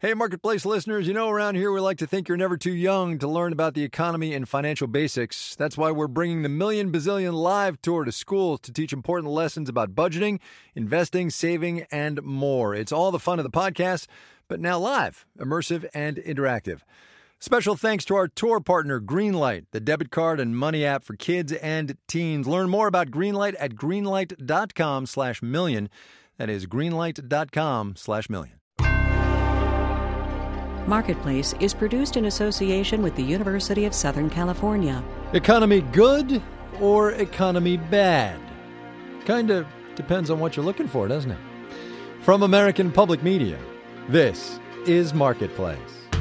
Hey, Marketplace listeners, around here we like to think you're never too young to learn about the economy and financial basics. That's why we're bringing the Million Bazillion Live Tour to schools to teach important lessons about budgeting, investing, saving, and more. It's all the fun of the podcast, but now live, immersive, and interactive. Special thanks to our tour partner, Greenlight, the debit card and money app for kids and teens. Learn more about Greenlight at greenlight.com/million. That is greenlight.com/million. Marketplace is produced in association with the University of Southern California. Economy good or economy bad? Kind of depends on what you're looking for, doesn't it? From American Public Media, this is Marketplace.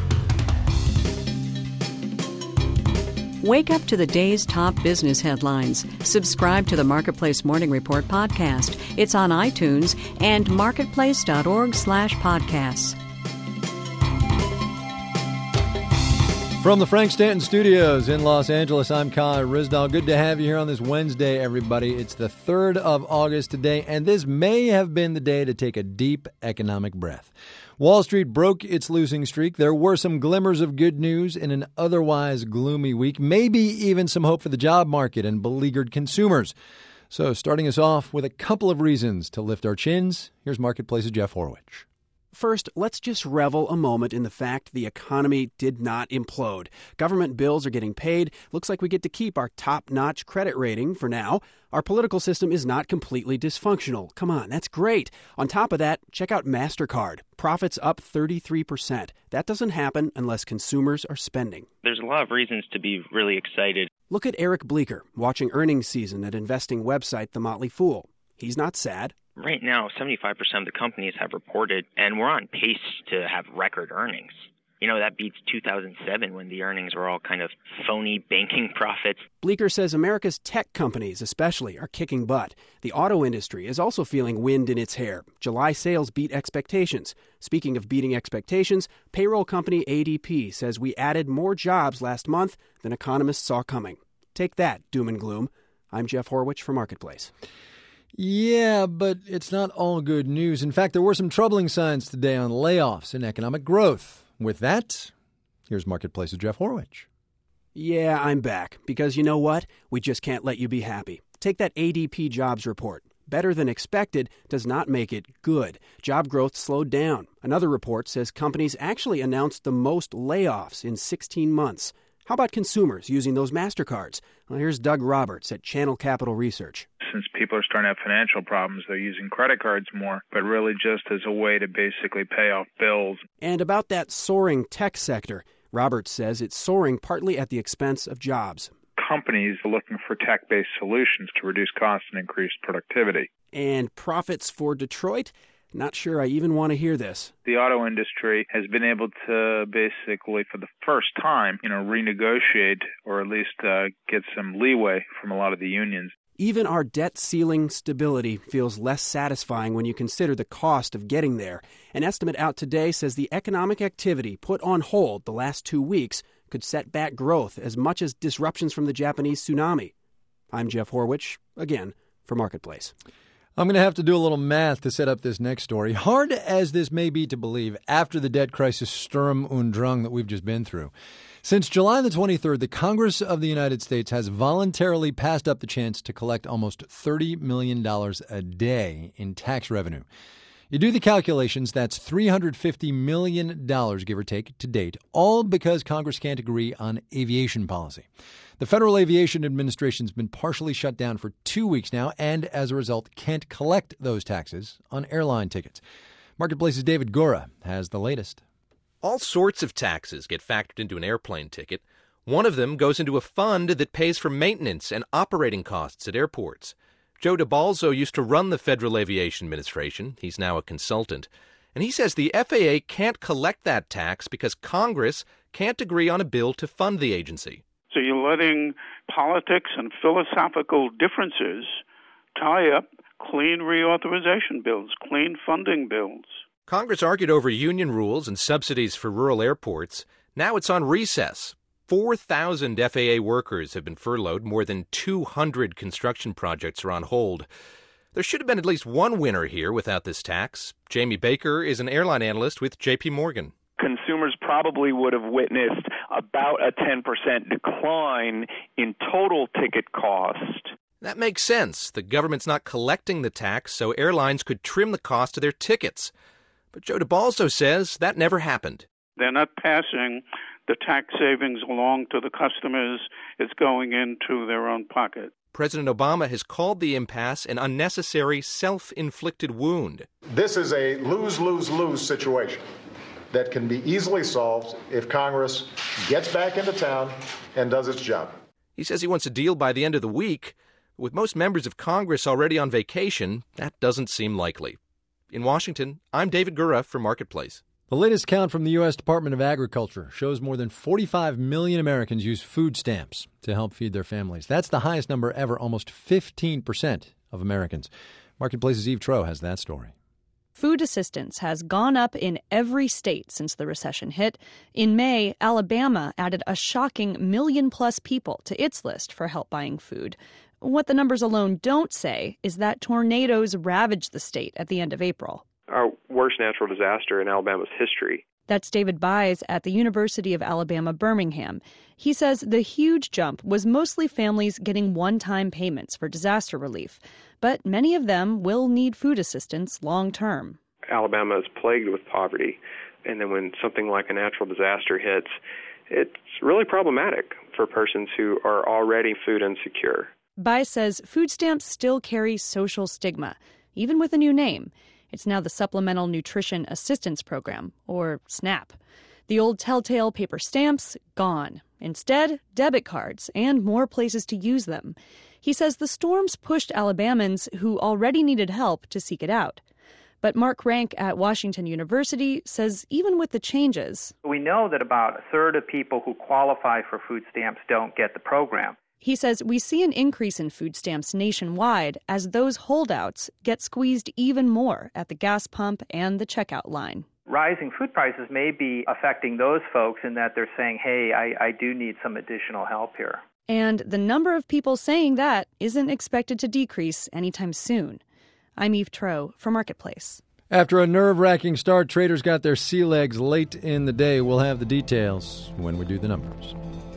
Wake up to the day's top business headlines. Subscribe to the Marketplace Morning Report podcast. It's on iTunes and marketplace.org/podcasts. From the Frank Stanton Studios in Los Angeles, I'm Kai Ryssdal. Good to have you here on this Wednesday, everybody. It's the 3rd of August today, and this may have been the day to take a deep economic breath. Wall Street broke its losing streak. There were some glimmers of good news in an otherwise gloomy week, maybe even some hope for the job market and beleaguered consumers. So starting us off with a couple of reasons to lift our chins, here's Marketplace's Jeff Horwich. First, let's just revel a moment in the fact the economy did not implode. Government bills are getting paid. Looks like we get to keep our top-notch credit rating for now. Our political system is not completely dysfunctional. Come on, that's great. On top of that, check out MasterCard. Profits up 33%. That doesn't happen unless consumers are spending. There's a lot of reasons to be really excited. Look at Eric Bleeker, watching earnings season at investing website The Motley Fool. He's not sad. Right now, 75% of the companies have reported, and we're on pace to have record earnings. That beats 2007 when the earnings were all kind of phony banking profits. Bleeker says America's tech companies especially are kicking butt. The auto industry is also feeling wind in its hair. July sales beat expectations. Speaking of beating expectations, payroll company ADP says we added more jobs last month than economists saw coming. Take that, doom and gloom. I'm Jeff Horwich for Marketplace. Yeah, but it's not all good news. In fact, there were some troubling signs today on layoffs and economic growth. With that, here's Marketplace's Jeff Horwich. Yeah, I'm back. Because you know what? We just can't let you be happy. Take that ADP jobs report. Better than expected does not make it good. Job growth slowed down. Another report says companies actually announced the most layoffs in 16 months. How about consumers using those MasterCards? Well, here's Doug Roberts at Channel Capital Research. Since people are starting to have financial problems, they're using credit cards more, but really just as a way to basically pay off bills. And about that soaring tech sector, Roberts says it's soaring partly at the expense of jobs. Companies are looking for tech-based solutions to reduce costs and increase productivity. And profits for Detroit? Not sure I even want to hear this. The auto industry has been able to basically, for the first time, renegotiate or at least get some leeway from a lot of the unions. Even our debt ceiling stability feels less satisfying when you consider the cost of getting there. An estimate out today says the economic activity put on hold the last 2 weeks could set back growth as much as disruptions from the Japanese tsunami. I'm Jeff Horwich, again, for Marketplace. I'm going to have to do a little math to set up this next story. Hard as this may be to believe after the debt crisis Sturm und Drang that we've just been through. Since July the 23rd, the Congress of the United States has voluntarily passed up the chance to collect almost $30 million a day in tax revenue. You do the calculations, that's $350 million, give or take, to date, all because Congress can't agree on aviation policy. The Federal Aviation Administration's been partially shut down for 2 weeks now and, as a result, can't collect those taxes on airline tickets. Marketplace's David Gura has the latest. All sorts of taxes get factored into an airplane ticket. One of them goes into a fund that pays for maintenance and operating costs at airports. Joe DeBalzo used to run the Federal Aviation Administration. He's now a consultant. And he says the FAA can't collect that tax because Congress can't agree on a bill to fund the agency. So you're letting politics and philosophical differences tie up clean reauthorization bills, clean funding bills. Congress argued over union rules and subsidies for rural airports. Now it's on recess. 4,000 FAA workers have been furloughed. More than 200 construction projects are on hold. There should have been at least one winner here without this tax. Jamie Baker is an airline analyst with J.P. Morgan. consumers probably would have witnessed about a 10% decline in total ticket cost. That makes sense. The government's not collecting the tax, so airlines could trim the cost of their tickets. But Joe DeBalzo says that never happened. They're not passing the tax savings along to the customers. It's going into their own pocket. President Obama has called the impasse an unnecessary self-inflicted wound. This is a lose-lose-lose situation that can be easily solved if Congress gets back into town and does its job. He says he wants a deal by the end of the week. With most members of Congress already on vacation, that doesn't seem likely. In Washington, I'm David Gura for Marketplace. The latest count from the U.S. Department of Agriculture shows more than 45 million Americans use food stamps to help feed their families. That's the highest number ever, almost 15% of Americans. Marketplace's Eve Troeh has that story. Food assistance has gone up in every state since the recession hit. In May, Alabama added a shocking million-plus people to its list for help buying food. What the numbers alone don't say is that tornadoes ravaged the state at the end of April. Our worst natural disaster in Alabama's history. That's David Byes at the University of Alabama, Birmingham. He says the huge jump was mostly families getting one-time payments for disaster relief, but many of them will need food assistance long-term. Alabama is plagued with poverty, and then when something like a natural disaster hits, it's really problematic for persons who are already food insecure. Byes says food stamps still carry social stigma, even with a new name. It's now the Supplemental Nutrition Assistance Program, or SNAP. The old telltale paper stamps, gone. Instead, debit cards and more places to use them. He says the storms pushed Alabamans who already needed help to seek it out. But Mark Rank at Washington University says even with the changes, we know that about a third of people who qualify for food stamps don't get the program. He says we see an increase in food stamps nationwide as those holdouts get squeezed even more at the gas pump and the checkout line. Rising food prices may be affecting those folks in that they're saying, hey, I do need some additional help here. And the number of people saying that isn't expected to decrease anytime soon. I'm Eve Troeh for Marketplace. After a nerve-wracking start, traders got their sea legs late in the day. We'll have the details when we do the numbers.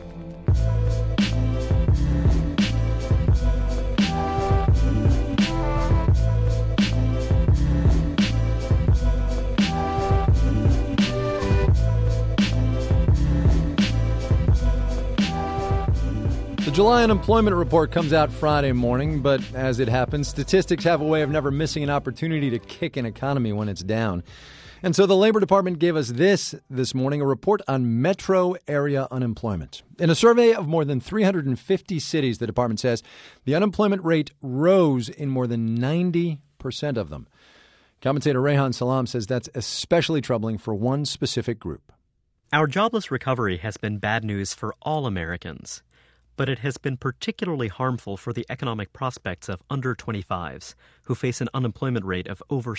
The July unemployment report comes out Friday morning, but as it happens, statistics have a way of never missing an opportunity to kick an economy when it's down. And so the Labor Department gave us this morning, a report on metro area unemployment. In a survey of more than 350 cities, the department says the unemployment rate rose in more than 90% of them. Commentator Rehan Salam says that's especially troubling for one specific group. Our jobless recovery has been bad news for all Americans. But it has been particularly harmful for the economic prospects of under-25s, who face an unemployment rate of over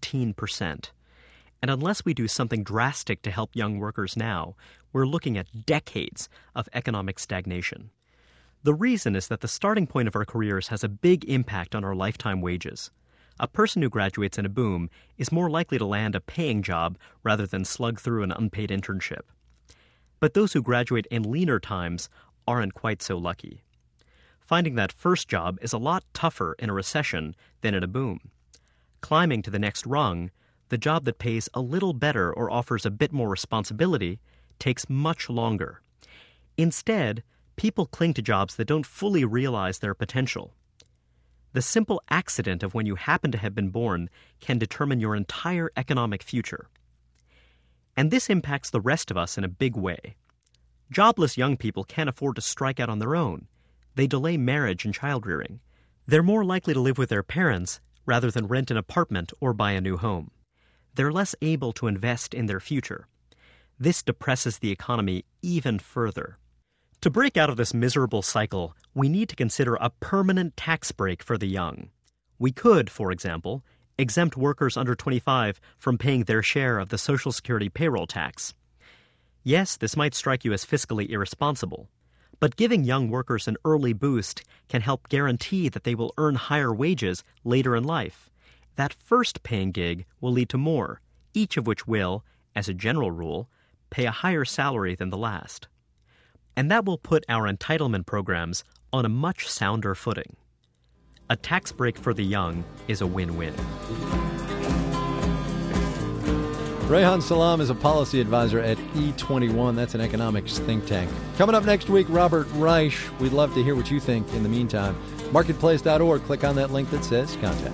17%. And unless we do something drastic to help young workers now, we're looking at decades of economic stagnation. The reason is that the starting point of our careers has a big impact on our lifetime wages. A person who graduates in a boom is more likely to land a paying job rather than slug through an unpaid internship. But those who graduate in leaner times aren't quite so lucky. Finding that first job is a lot tougher in a recession than in a boom. Climbing to the next rung, the job that pays a little better or offers a bit more responsibility, takes much longer. Instead, people cling to jobs that don't fully realize their potential. The simple accident of when you happen to have been born can determine your entire economic future. And this impacts the rest of us in a big way. Jobless young people can't afford to strike out on their own. They delay marriage and child-rearing. They're more likely to live with their parents rather than rent an apartment or buy a new home. They're less able to invest in their future. This depresses the economy even further. To break out of this miserable cycle, we need to consider a permanent tax break for the young. We could, for example, exempt workers under 25 from paying their share of the Social Security payroll tax. Yes, this might strike you as fiscally irresponsible, but giving young workers an early boost can help guarantee that they will earn higher wages later in life. That first paying gig will lead to more, each of which will, as a general rule, pay a higher salary than the last. And that will put our entitlement programs on a much sounder footing. A tax break for the young is a win-win. Rehan Salam is a policy advisor at E21. That's an economics think tank. Coming up next week, Robert Reich. We'd love to hear what you think in the meantime. Marketplace.org. Click on that link that says Contact.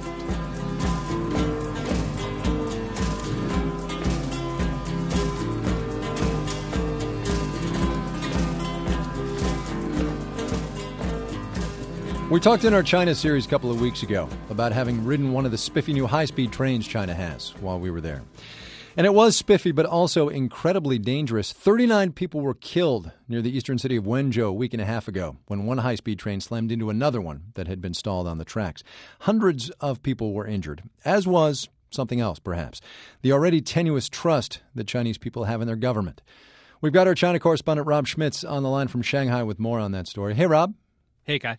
We talked in our China series a couple of weeks ago about having ridden one of the spiffy new high-speed trains China has while we were there. And it was spiffy, but also incredibly dangerous. 39 people were killed near the eastern city of Wenzhou a week and a half ago when one high-speed train slammed into another one that had been stalled on the tracks. Hundreds of people were injured, as was something else, perhaps, the already tenuous trust that Chinese people have in their government. We've got our China correspondent Rob Schmitz on the line from Shanghai with more on that story. Hey, Rob. Hey, Kai.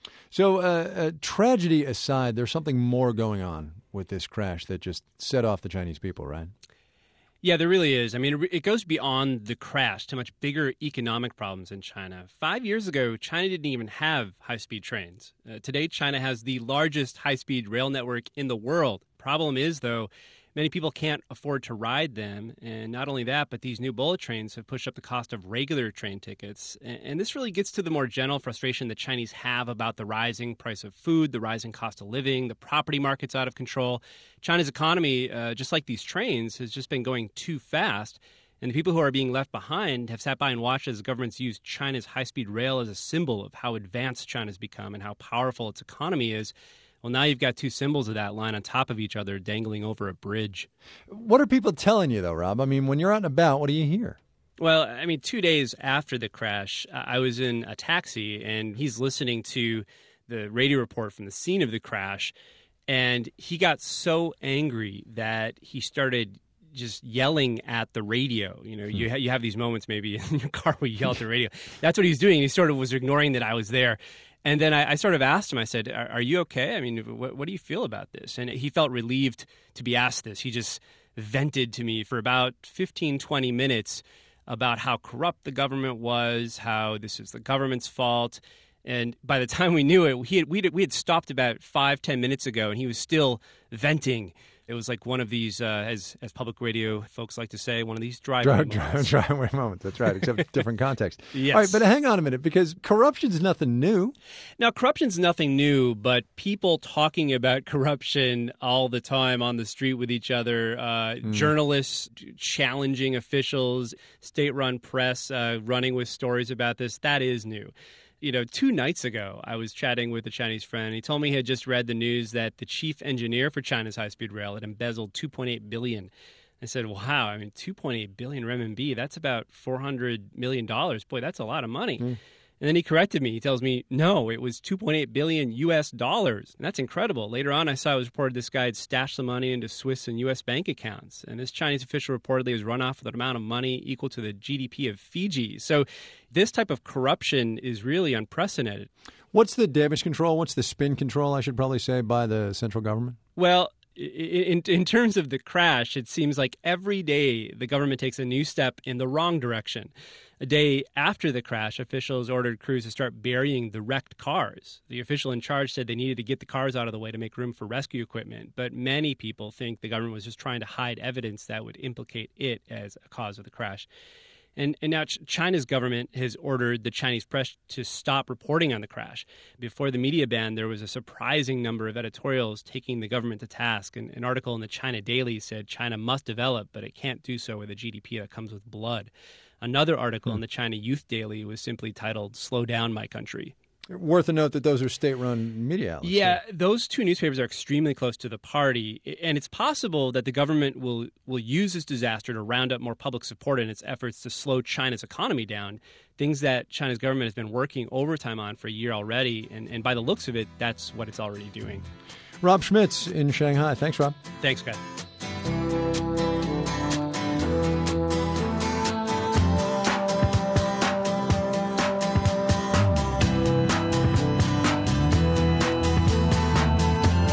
So, tragedy aside, there's something more going on with this crash that just set off the Chinese people, right? Yeah, there really is. I mean, it goes beyond the crash to much bigger economic problems in China. 5 years ago, China didn't even have high-speed trains. Today, China has the largest high-speed rail network in the world. Problem is, though, many people can't afford to ride them. And not only that, but these new bullet trains have pushed up the cost of regular train tickets. And this really gets to the more general frustration that Chinese have about the rising price of food, the rising cost of living, the property market's out of control. China's economy, just like these trains, has just been going too fast. And the people who are being left behind have sat by and watched as governments use China's high-speed rail as a symbol of how advanced China's become and how powerful its economy is. Well, now you've got two symbols of that line on top of each other dangling over a bridge. What are people telling you, though, Rob? I mean, when you're out and about, what do you hear? Well, I mean, 2 days after the crash, I was in a taxi, and he's listening to the radio report from the scene of the crash, and he got so angry that he started just yelling at the radio. You know, you have these moments maybe in your car where you yell at the radio. That's what he's doing. He sort of was ignoring that I was there. And then I sort of asked him, I said, are you okay? I mean, what do you feel about this? And he felt relieved to be asked this. He just vented to me for about 15, 20 minutes about how corrupt the government was, how this is the government's fault. And by the time we knew it, we had stopped about 5-10 minutes ago, and he was still venting. It was like one of these, as public radio folks like to say, one of these driveway moments. Driveway moments, that's right, except different context. Yes. All right, but hang on a minute, because corruption's nothing new. Now, corruption's nothing new, but people talking about corruption all the time on the street with each other, journalists challenging officials, state-run press running with stories about this, that is new. You know, 2 nights ago, I was chatting with a Chinese friend. He told me he had just read the news that the chief engineer for China's high-speed rail had embezzled $2.8 billion. I said, wow, I mean, 2.8 billion renminbi, that's about $400 million. Boy, that's a lot of money. And then he corrected me. He tells me, no, it was $2.8 billion US dollars. And that's incredible. Later on, I saw it was reported this guy had stashed the money into Swiss and US bank accounts. And this Chinese official reportedly was run off with an amount of money equal to the GDP of Fiji. So this type of corruption is really unprecedented. What's the damage control? What's the spin control, I should probably say, by the central government? Well, in terms of the crash, it seems like every day the government takes a new step in the wrong direction. A day after the crash, officials ordered crews to start burying the wrecked cars. The official in charge said they needed to get the cars out of the way to make room for rescue equipment. But many people think the government was just trying to hide evidence that would implicate it as a cause of the crash. And now China's government has ordered the Chinese press to stop reporting on the crash. Before the media ban, there was a surprising number of editorials taking the government to task. An article in the China Daily said China must develop, but it can't do so with a GDP that comes with blood. Another article in the China Youth Daily was simply titled, "Slow Down, My Country." Worth a note that those are state-run media outlets. Yeah, those two newspapers are extremely close to the party, and it's possible that the government will use this disaster to round up more public support in its efforts to slow China's economy down, things that China's government has been working overtime on for a year already, and by the looks of it, that's what it's already doing. Rob Schmitz in Shanghai. Thanks, Rob. Thanks, guys.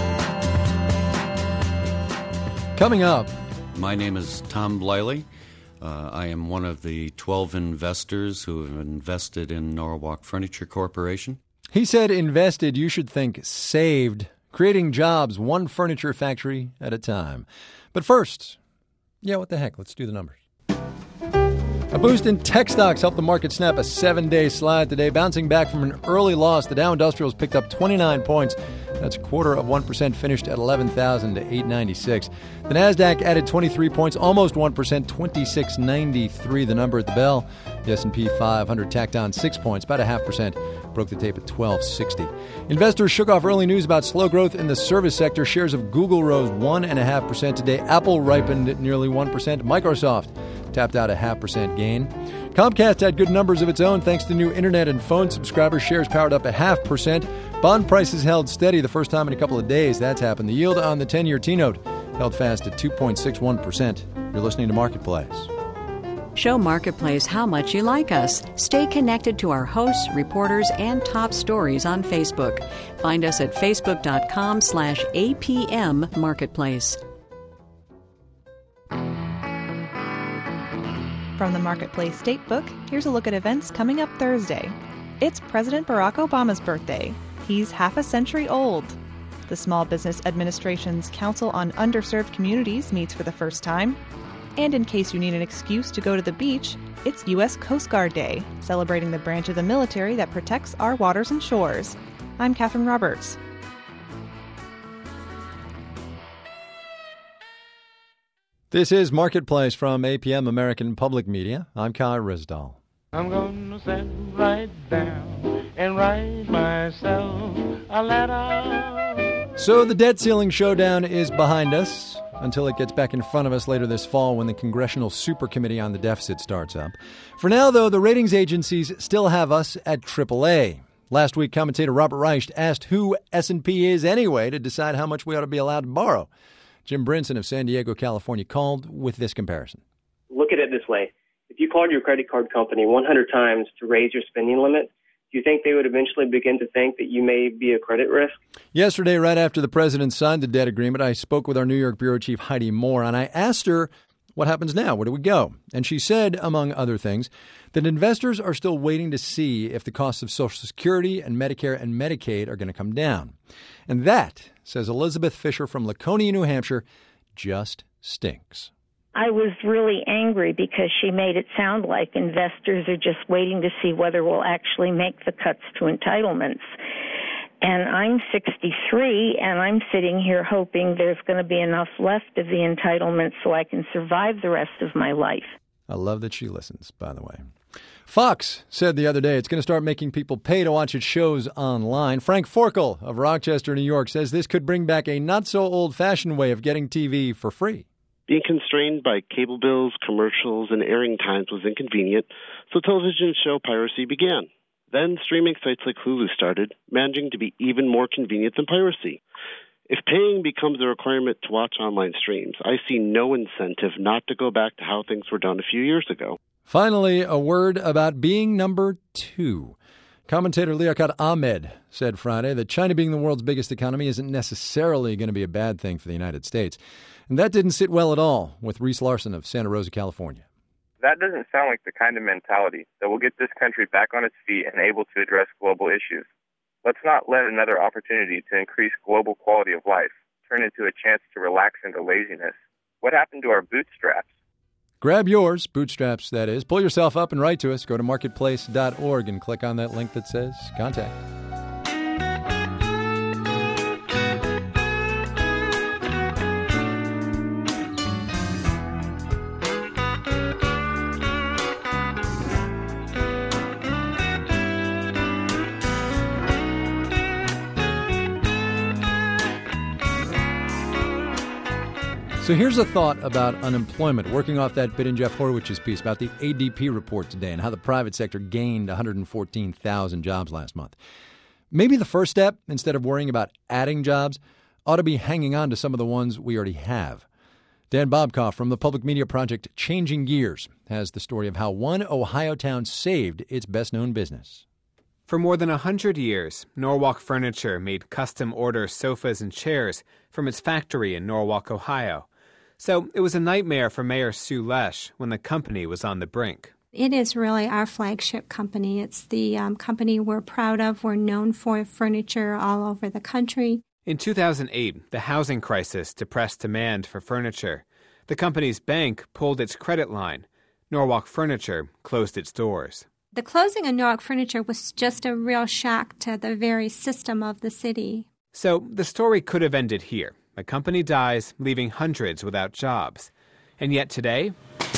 Coming up. My name is Tom Bliley. I am one of the 12 investors who have invested in Norwalk Furniture Corporation. He said invested, you should think saved, creating jobs one furniture factory at a time. But first, what the heck? Let's do the numbers. A boost in tech stocks helped the market snap a 7-day slide today. Bouncing back from an early loss, the Dow Industrials picked up 29 points. That's 0.25%, finished at 11,896. The Nasdaq added 23 points, almost 1%, 2693, the number at the bell. The S&P 500 tacked on 6 points, about 0.5%, broke the tape at 1260. Investors shook off early news about slow growth in the service sector. Shares of Google rose 1.5% today. Apple ripened at nearly 1%. Microsoft tapped out a 0.5% gain. Comcast had good numbers of its own thanks to new internet and phone subscribers. Shares powered up 0.5%. Bond prices held steady the first time in a couple of days. That's happened. The yield on the 10-year T-note held fast at 2.61%. You're listening to Marketplace. Show Marketplace how much you like us. Stay connected to our hosts, reporters, and top stories on Facebook. Find us at facebook.com/APM Marketplace. From the Marketplace Statebook, here's a look at events coming up Thursday. It's President Barack Obama's birthday. He's half a century old. The Small Business Administration's Council on Underserved Communities meets for the first time. And in case you need an excuse to go to the beach, it's U.S. Coast Guard Day, celebrating the branch of the military that protects our waters and shores. I'm Catherine Roberts. This is Marketplace from APM American Public Media. I'm Kai Rizdal. I'm gonna sit right down and write myself a letter. So the debt ceiling showdown is behind us until it gets back in front of us later this fall when the Congressional Super Committee on the Deficit starts up. For now, though, the ratings agencies still have us at AAA. Last week, commentator Robert Reich asked who S&P is anyway to decide how much we ought to be allowed to borrow. Jim Brinson of San Diego, California, called with this comparison. Look at it this way. If you called your credit card company 100 times to raise your spending limit, do you think they would eventually begin to think that you may be a credit risk? Yesterday, right after the president signed the debt agreement, I spoke with our New York bureau chief, Heidi Moore, and I asked her, what happens now? Where do we go? And she said, among other things, that investors are still waiting to see if the costs of Social Security and Medicare and Medicaid are going to come down. And that, says Elizabeth Fisher from Laconia, New Hampshire, just stinks. I was really angry because she made it sound like investors are just waiting to see whether we'll actually make the cuts to entitlements. And I'm 63, and I'm sitting here hoping there's going to be enough left of the entitlements so I can survive the rest of my life. I love that she listens, by the way. Fox said the other day it's going to start making people pay to watch its shows online. Frank Forkel of Rochester, New York, says this could bring back a not-so-old-fashioned way of getting TV for free. Being constrained by cable bills, commercials, and airing times was inconvenient, so television show piracy began. Then streaming sites like Hulu started, managing to be even more convenient than piracy. If paying becomes a requirement to watch online streams, I see no incentive not to go back to how things were done a few years ago. Finally, a word about being number 2. Commentator Liaquat Ahmed said Friday that China being the world's biggest economy isn't necessarily going to be a bad thing for the United States. And that didn't sit well at all with Reese Larson of Santa Rosa, California. That doesn't sound like the kind of mentality that will get this country back on its feet and able to address global issues. Let's not let another opportunity to increase global quality of life turn into a chance to relax into laziness. What happened to our bootstraps? Grab yours, bootstraps, that is. Pull yourself up and write to us. Go to marketplace.org and click on that link that says Contact. So here's a thought about unemployment, working off that bit in Jeff Horwitz's piece about the ADP report today and how the private sector gained 114,000 jobs last month. Maybe the first step, instead of worrying about adding jobs, ought to be hanging on to some of the ones we already have. Dan Bobkoff from the public media project Changing Gears has the story of how one Ohio town saved its best-known business. For more than 100 years, Norwalk Furniture made custom-order sofas and chairs from its factory in Norwalk, Ohio. So it was a nightmare for Mayor Sue Lesh when the company was on the brink. It is really our flagship company. It's the company we're proud of. We're known for furniture all over the country. In 2008, the housing crisis depressed demand for furniture. The company's bank pulled its credit line. Norwalk Furniture closed its doors. The closing of Norwalk Furniture was just a real shock to the very system of the city. So the story could have ended here. The company dies, leaving hundreds without jobs. And yet today,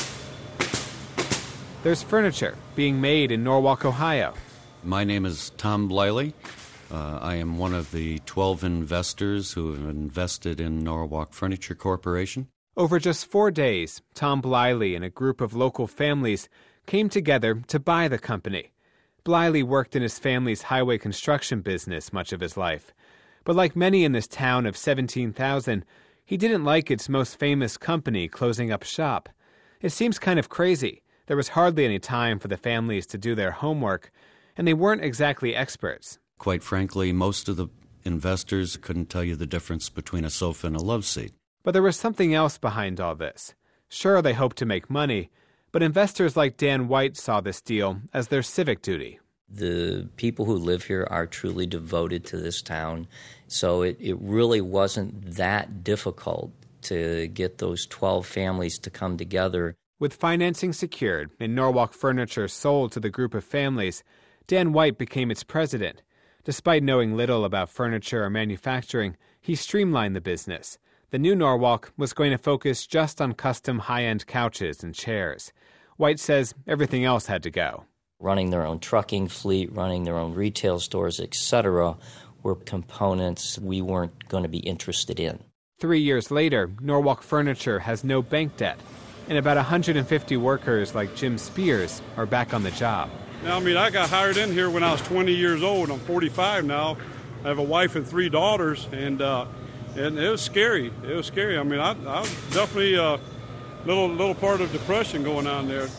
there's furniture being made in Norwalk, Ohio. My name is Tom Bliley. I am one of the 12 investors who have invested in Norwalk Furniture Corporation. Over just 4 days, Tom Bliley and a group of local families came together to buy the company. Bliley worked in his family's highway construction business much of his life. But like many in this town of 17,000, he didn't like its most famous company closing up shop. It seems kind of crazy. There was hardly any time for the families to do their homework, and they weren't exactly experts. Quite frankly, most of the investors couldn't tell you the difference between a sofa and a love seat. But there was something else behind all this. Sure, they hoped to make money, but investors like Dan White saw this deal as their civic duty. The people who live here are truly devoted to this town, so it really wasn't that difficult to get those 12 families to come together. With financing secured and Norwalk Furniture sold to the group of families, Dan White became its president. Despite knowing little about furniture or manufacturing, he streamlined the business. The new Norwalk was going to focus just on custom high-end couches and chairs. White says everything else had to go. Running their own trucking fleet, running their own retail stores, etc., were components we weren't going to be interested in. 3 years later, Norwalk Furniture has no bank debt, and about 150 workers like Jim Spears are back on the job. Now, I got hired in here when I was 20 years old. I'm 45 now. I have a wife and 3 daughters, and it was scary. It was scary. I was definitely a little part of depression going on there.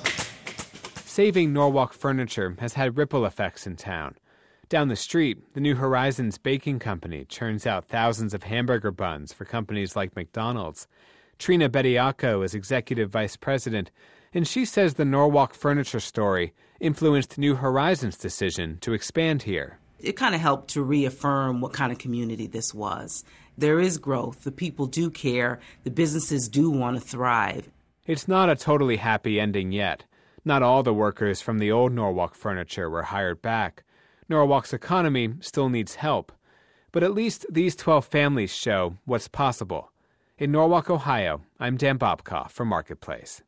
Saving Norwalk Furniture has had ripple effects in town. Down the street, the New Horizons Baking Company churns out thousands of hamburger buns for companies like McDonald's. Trina Bediaco is executive vice president, and she says the Norwalk Furniture story influenced New Horizons' decision to expand here. It kind of helped to reaffirm what kind of community this was. There is growth. The people do care. The businesses do want to thrive. It's not a totally happy ending yet. Not all the workers from the old Norwalk Furniture were hired back. Norwalk's economy still needs help. But at least these 12 families show what's possible. In Norwalk, Ohio, I'm Dan Bobkoff for Marketplace.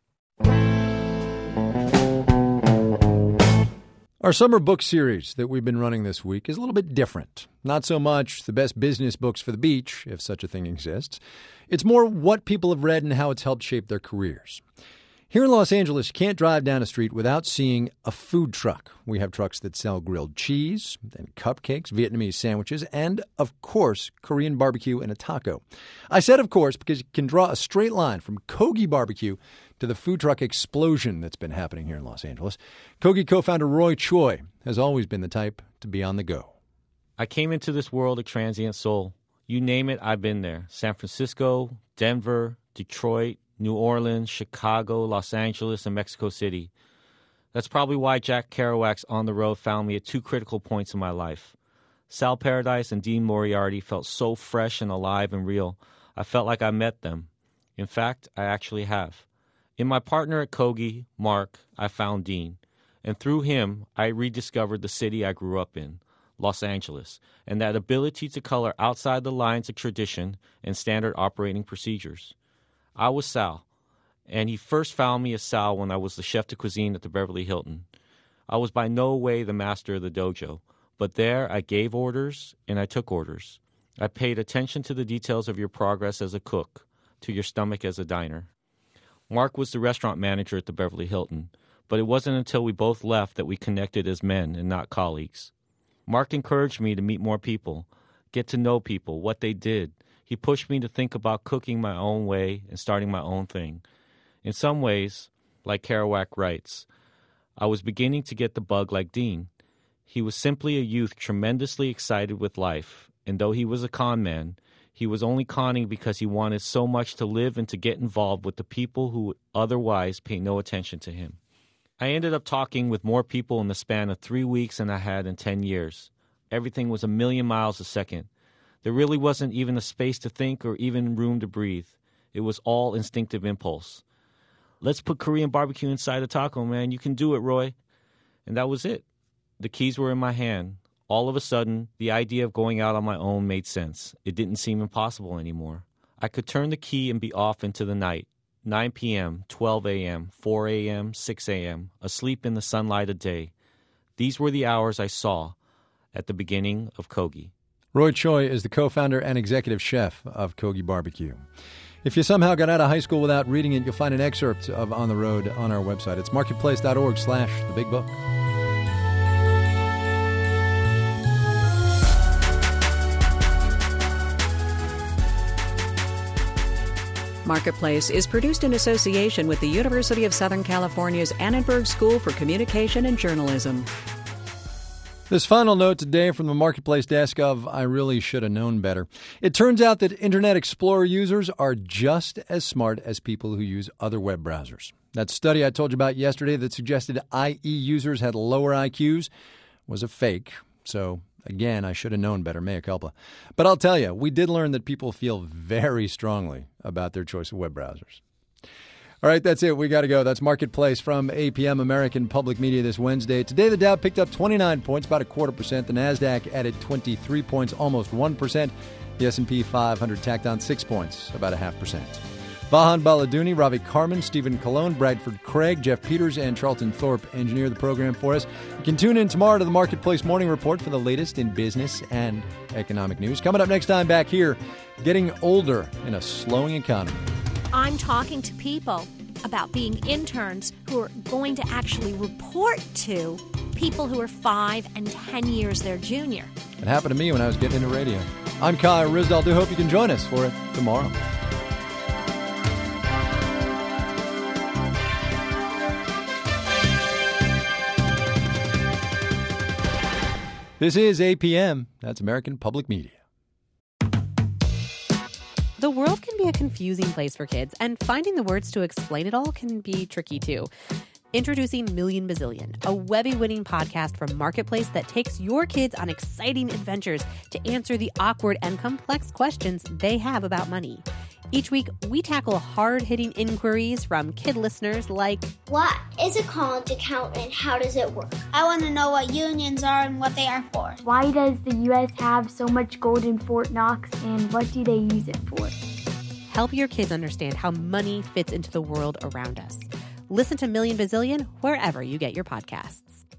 Our summer book series that we've been running this week is a little bit different. Not so much the best business books for the beach, if such a thing exists. It's more what people have read and how it's helped shape their careers. Here in Los Angeles, you can't drive down a street without seeing a food truck. We have trucks that sell grilled cheese, and cupcakes, Vietnamese sandwiches, and, of course, Korean barbecue and a taco. I said of course because you can draw a straight line from Kogi Barbecue to the food truck explosion that's been happening here in Los Angeles. Kogi co-founder Roy Choi has always been the type to be on the go. I came into this world a transient soul. You name it, I've been there. San Francisco, Denver, Detroit, New Orleans, Chicago, Los Angeles, and Mexico City. That's probably why Jack Kerouac's On the Road found me at 2 critical points in my life. Sal Paradise and Dean Moriarty felt so fresh and alive and real. I felt like I met them. In fact, I actually have. In my partner at Kogi, Mark, I found Dean. And through him, I rediscovered the city I grew up in, Los Angeles, and that ability to color outside the lines of tradition and standard operating procedures. I was Sal, and he first found me as Sal when I was the chef de cuisine at the Beverly Hilton. I was by no way the master of the dojo, but there I gave orders and I took orders. I paid attention to the details of your progress as a cook, to your stomach as a diner. Mark was the restaurant manager at the Beverly Hilton, but it wasn't until we both left that we connected as men and not colleagues. Mark encouraged me to meet more people, get to know people, what they did. He pushed me to think about cooking my own way and starting my own thing. In some ways, like Kerouac writes, I was beginning to get the bug like Dean. He was simply a youth tremendously excited with life, and though he was a con man, He was only conning because he wanted so much to live and to get involved with the people who would otherwise pay no attention to him. I ended up talking with more people in the span of 3 weeks than I had in 10 years. Everything was a million miles a second. There really wasn't even a space to think or even room to breathe. It was all instinctive impulse. Let's put Korean barbecue inside a taco, man. You can do it, Roy. And that was it. The keys were in my hand. All of a sudden, the idea of going out on my own made sense. It didn't seem impossible anymore. I could turn the key and be off into the night. 9 p.m., 12 a.m., 4 a.m., 6 a.m., asleep in the sunlight of day. These were the hours I saw at the beginning of Kogi. Roy Choi is the co-founder and executive chef of Kogi Barbecue. If you somehow got out of high school without reading it, you'll find an excerpt of On the Road on our website. It's marketplace.org/thebigbook. Marketplace is produced in association with the University of Southern California's Annenberg School for Communication and Journalism. This final note today from the Marketplace desk of I Really Should Have Known Better. It turns out that Internet Explorer users are just as smart as people who use other web browsers. That study I told you about yesterday that suggested IE users had lower IQs was a fake. So, again, I should have known better, mea culpa. But I'll tell you, we did learn that people feel very strongly about their choice of web browsers. All right, that's it. We got to go. That's Marketplace from APM American Public Media this Wednesday. Today, the Dow picked up 29 points, about 0.25%. The NASDAQ added 23 points, almost 1%. The S&P 500 tacked on 6 points, about 0.5%. Vahan Baladuni, Ravi Karman, Stephen Colon, Bradford Craig, Jeff Peters, and Charlton Thorpe engineer the program for us. You can tune in tomorrow to the Marketplace Morning Report for the latest in business and economic news. Coming up next time back here, getting older in a slowing economy. I'm talking to people about being interns who are going to actually report to people who are 5 and 10 years their junior. It happened to me when I was getting into radio. I'm Kyle Risdall. Do hope you can join us for it tomorrow. This is APM. That's American Public Media. The world can be a confusing place for kids, and finding the words to explain it all can be tricky, too. Introducing Million Bazillion, a Webby-winning podcast from Marketplace that takes your kids on exciting adventures to answer the awkward and complex questions they have about money. Each week, we tackle hard-hitting inquiries from kid listeners like, what is a college account and how does it work? I want to know what unions are and what they are for. Why does the U.S. have so much gold in Fort Knox and what do they use it for? Help your kids understand how money fits into the world around us. Listen to Million Bazillion wherever you get your podcasts.